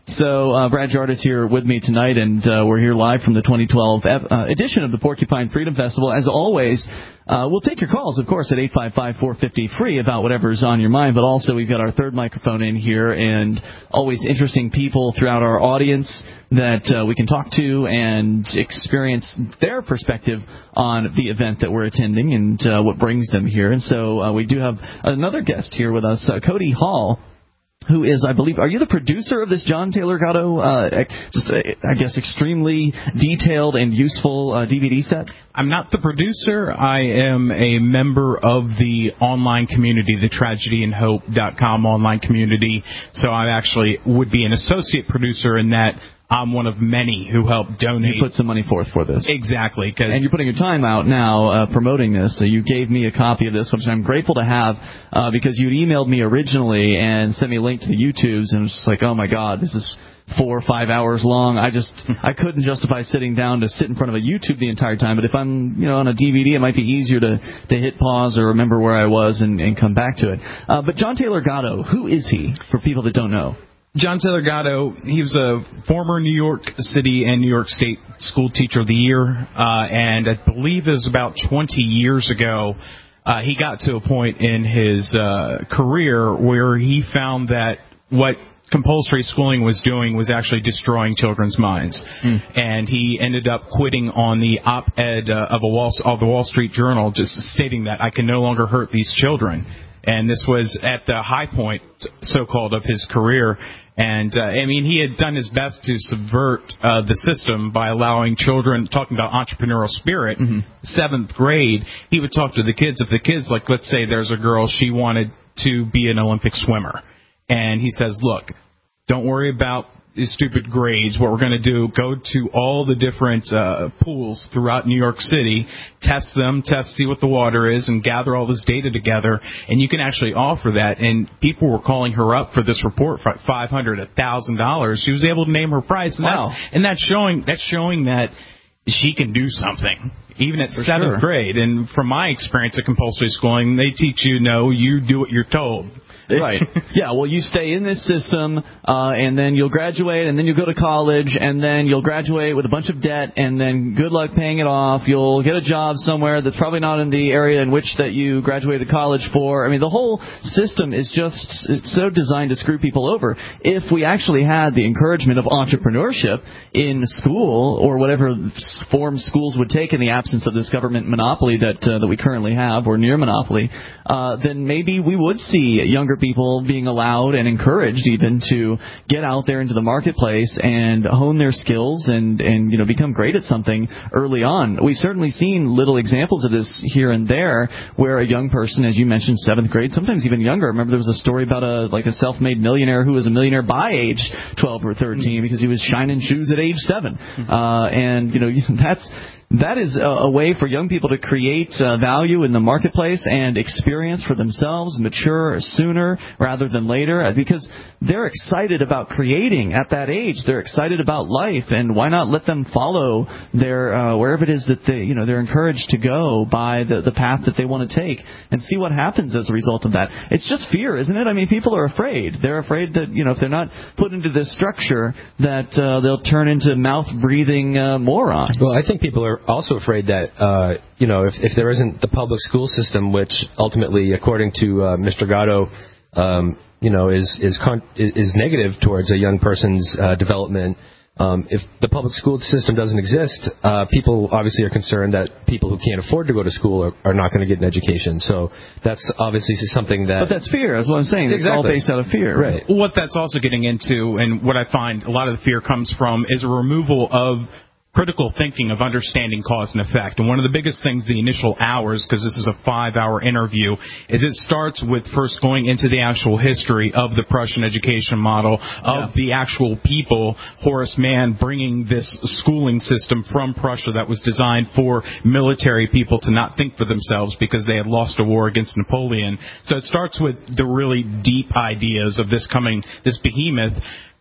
So uh, Brad Jardis here with me tonight, and uh, we're here live from the twenty twelve uh, edition of the Porcupine Freedom Festival. As always, uh, we'll take your calls, of course, at eight five five, four five zero, free about whatever's on your mind, but also we've got our third microphone in here, and always interesting people throughout our audience that uh, we can talk to and experience their perspective on the event that we're attending and uh, what brings them here. And so uh, we do have another guest here with us, uh, Cody Hall, who is, I believe, are you the producer of this John Taylor Gatto, uh, just, uh, I guess, extremely detailed and useful uh, D V D set? I'm not the producer. I am a member of the online community, the tragedy and hope dot com online community. So I actually would be an associate producer in that. I'm one of many who helped donate. You put some money forth for this. Exactly. Cause and you're putting your time out now uh, promoting this. So you gave me a copy of this, which I'm grateful to have uh, because you emailed me originally and sent me a link to the YouTubes, and it was just like, oh, my God, this is four or five hours long. I just I couldn't justify sitting down to sit in front of a YouTube the entire time. But if I'm you know on a D V D, it might be easier to, to hit pause or remember where I was and, and come back to it. Uh, but John Taylor Gatto, who is he, for people that don't know? John Taylor Gatto, he was a former New York City and New York State School Teacher of the Year, uh, and I believe it was about twenty years ago, uh, he got to a point in his uh, career where he found that what compulsory schooling was doing was actually destroying children's minds. Mm. And he ended up quitting on the op-ed uh, of, a Wall, of the Wall Street Journal, just stating that I can no longer hurt these children. And this was at the high point, so-called, of his career. And, uh, I mean, he had done his best to subvert uh, the system by allowing children, talking about entrepreneurial spirit, mm-hmm. seventh grade, he would talk to the kids. If the kids, like, let's say there's a girl, she wanted to be an Olympic swimmer. And he says, look, don't worry about these stupid grades. What we're going to do, go to all the different uh, pools throughout New York City, test them, test, see what the water is, and gather all this data together, and you can actually offer that. And people were calling her up for this report for five hundred dollars, one thousand dollars. She was able to name her price, and, wow. that's, and that's showing that's showing that she can do something, even at for seventh sure. grade. And from my experience at compulsory schooling, they teach you, no, you do what you're told. Right. Yeah, well, you stay in this system, uh, and then you'll graduate, and then you'll go to college, and then you'll graduate with a bunch of debt, and then good luck paying it off. You'll get a job somewhere that's probably not in the area in which that you graduated college for. I mean, the whole system is just it's so designed to screw people over. If we actually had the encouragement of entrepreneurship in school, or whatever form schools would take in the absence of this government monopoly that uh, that we currently have, or near monopoly, uh, then maybe we would see younger people being allowed and encouraged even to get out there into the marketplace and hone their skills and, and you know become great at something early on. We've certainly seen little examples of this here and there where a young person, as you mentioned, seventh grade, sometimes even younger. I remember there was a story about a like a self-made millionaire who was a millionaire by age twelve or thirteen because he was shining shoes at age seven. Uh, and you know that's That is a, a way for young people to create uh, value in the marketplace and experience for themselves, mature sooner rather than later, because they're excited about creating at that age. They're excited about life, and why not let them follow their uh, wherever it is that they, you know, they're encouraged to go by the, the path that they want to take, and see what happens as a result of that. It's just fear, isn't it? I mean, people are afraid. They're afraid that you know if they're not put into this structure, that uh, they'll turn into mouth-breathing uh, morons. Well, I think people are also afraid that, uh, you know, if, if there isn't the public school system, which ultimately, according to uh, Mister Gatto, um, you know, is is con- is negative towards a young person's uh, development. Um, if the public school system doesn't exist, uh, people obviously are concerned that people who can't afford to go to school are, are not going to get an education. So that's obviously something that... But that's fear, is what I'm saying. Exactly. It's all based out of fear. Right. What that's also getting into, and what I find a lot of the fear comes from, is a removal of critical thinking of understanding cause and effect. And one of the biggest things, the initial hours, because this is a five-hour interview, is it starts with first going into the actual history of the Prussian education model, of yeah. the actual people, Horace Mann bringing this schooling system from Prussia that was designed for military people to not think for themselves because they had lost a war against Napoleon. So it starts with the really deep ideas of this coming, this behemoth,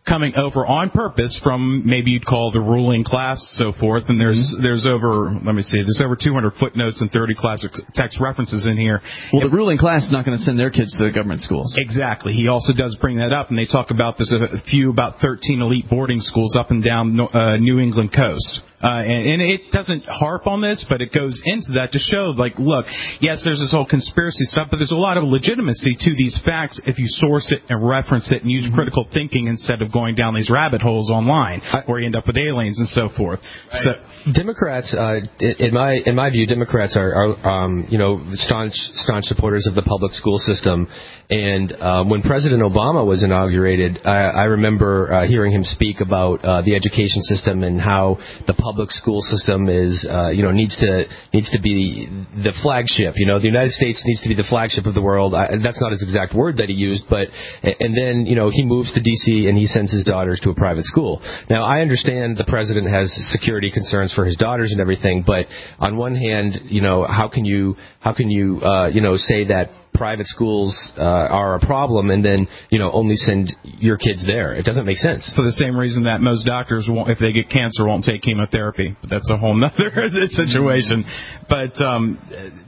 coming over on purpose from maybe you'd call the ruling class, so forth. And there's mm-hmm. there's over, let me see, there's over two hundred footnotes and thirty classic text references in here. Well, and, the ruling class is not going to send their kids to the government schools. Exactly. He also does bring that up, and they talk about there's a few, about thirteen elite boarding schools up and down uh, New England coast. Uh, and, and it doesn't harp on this, but it goes into that to show, like, look, yes, there's this whole conspiracy stuff, but there's a lot of legitimacy to these facts if you source it and reference it and use mm-hmm. critical thinking instead of going down these rabbit holes online where you end up with aliens and so forth. Right. So, Democrats, uh, in my in my view, Democrats are, are um, you know, staunch staunch supporters of the public school system. And um, when President Obama was inaugurated, I, I remember uh, hearing him speak about uh, the education system and how the public school system is, uh, you know, needs to needs to be the flagship. You know, the United States needs to be the flagship of the world. I, that's not his exact word that he used, but and then, you know, he moves to D C and he sends his daughters to a private school. Now, I understand the president has security concerns for his daughters and everything, but on one hand, you know, how can you how can you uh, you know say that private schools uh, are a problem and then, you know, only send your kids there? It doesn't make sense. For the same reason that most doctors, won't, if they get cancer, won't take chemotherapy. But that's a whole other situation. But um,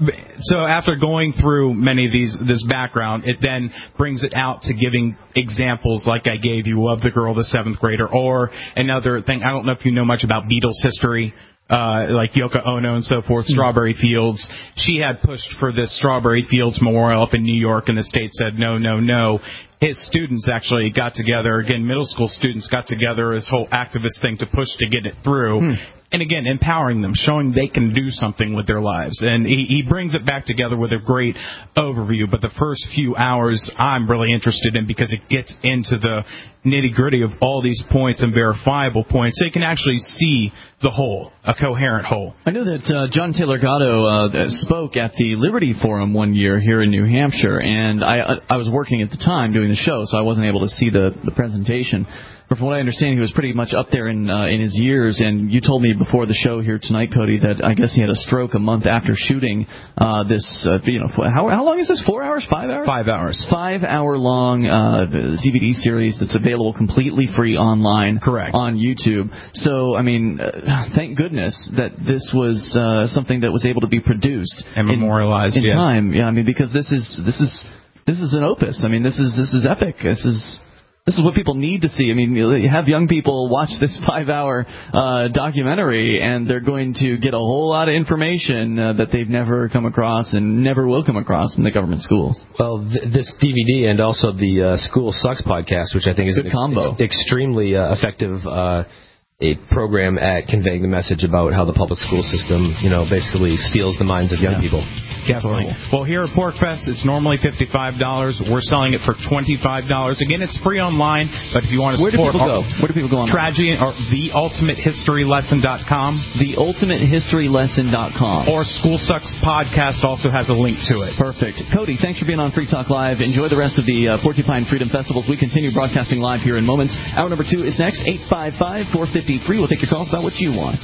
so after going through many of these, this background, it then brings it out to giving examples like I gave you of the girl, the seventh grader, or another thing. I don't know if you know much about Beatles history. Uh, like Yoko Ono and so forth, Strawberry Fields. She had pushed for this Strawberry Fields Memorial up in New York, and the state said no, no, no. His students actually got together, again, middle school students got together, this whole activist thing to push to get it through. Hmm. And again, empowering them, showing they can do something with their lives. And he, he brings it back together with a great overview. But the first few hours I'm really interested in because it gets into the nitty-gritty of all these points and verifiable points. So you can actually see the whole, a coherent whole. I know that uh, John Taylor Gatto uh, spoke at the Liberty Forum one year here in New Hampshire. And I, I was working at the time doing the show, so I wasn't able to see the, the presentation. But from what I understand, he was pretty much up there in uh, in his years. And you told me before the show here tonight, Cody, that I guess he had a stroke a month after shooting uh, this. Uh, you know, how how long is this? Four hours? Five hours? Five hours. Five hour long uh, D V D series that's available completely free online. Correct. On YouTube. So I mean, uh, thank goodness that this was uh, something that was able to be produced and memorialized in, in yes. time. Yeah, I mean, because this is this is this is an opus. I mean, this is this is epic. This is. This is what people need to see. I mean, you have young people watch this five-hour uh, documentary, and they're going to get a whole lot of information uh, that they've never come across and never will come across in the government schools. Well, th- this D V D and also the uh, School Sucks podcast, which I think is Good an combo. Ex- extremely uh, effective uh, a program at conveying the message about how the public school system, you know, basically steals the minds of young yeah. people. Definitely. Well, here at PorcFest, it's normally fifty-five dollars. We're selling it for twenty-five dollars. Again, it's free online, but if you want to Where support... Where do people go? Where do people go online? Tragedy, or the ultimate history lesson dot com. the ultimate history lesson dot com. Or School Sucks Podcast also has a link to it. Perfect. Cody, thanks for being on Free Talk Live. Enjoy the rest of the uh, Porcupine Freedom Festivals. We continue broadcasting live here in moments. Hour number two is next. eight five five, four five zero, free. We'll take your calls about what you want.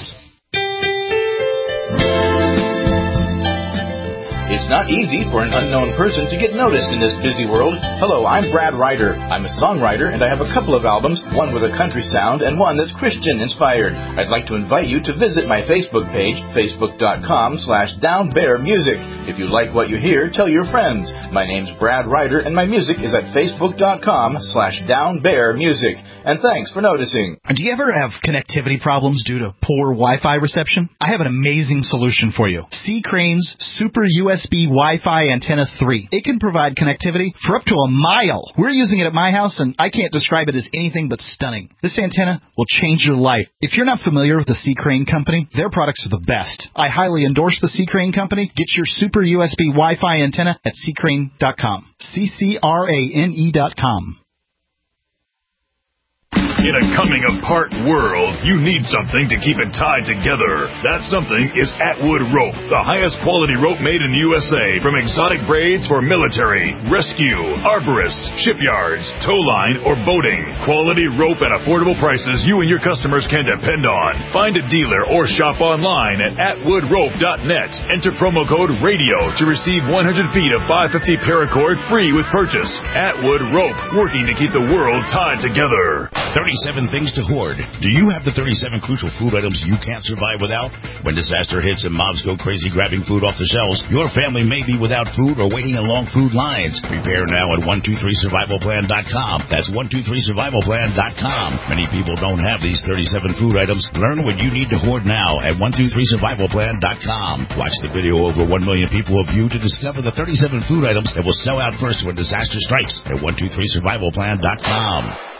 It's not easy for an unknown person to get noticed in this busy world. Hello, I'm Brad Ryder. I'm a songwriter, and I have a couple of albums, one with a country sound and one that's Christian-inspired. I'd like to invite you to visit my Facebook page, facebook.com slash downbearmusic. If you like what you hear, tell your friends. My name's Brad Ryder, and my music is at facebook.com slash downbearmusic. And thanks for noticing. Do you ever have connectivity problems due to poor Wi-Fi reception? I have an amazing solution for you. C. Crane's Super U S B Wi-Fi Antenna three. It can provide connectivity for up to a mile. We're using it at my house, and I can't describe it as anything but stunning. This antenna will change your life. If you're not familiar with the C. Crane Company, their products are the best. I highly endorse the C. Crane Company. Get your Super U S B Wi-Fi antenna at c crane dot com. C C R A N E dot com. In a coming-apart world, you need something to keep it tied together. That something is Atwood Rope, the highest quality rope made in the U S A, from exotic braids for military, rescue, arborists, shipyards, tow line, or boating. Quality rope at affordable prices you and your customers can depend on. Find a dealer or shop online at atwood rope dot net. Enter promo code RADIO to receive one hundred feet of five fifty paracord free with purchase. Atwood Rope, working to keep the world tied together. thirty-seven things to hoard. Do you have the thirty-seven crucial food items you can't survive without? When disaster hits and mobs go crazy grabbing food off the shelves, your family may be without food or waiting in long food lines. Prepare now at one two three survival plan dot com. That's one two three survival plan dot com. Many people don't have these thirty-seven food items. Learn what you need to hoard now at one two three survival plan dot com. Watch the video over one million people have viewed to discover the thirty-seven food items that will sell out first when disaster strikes at one two three survival plan dot com.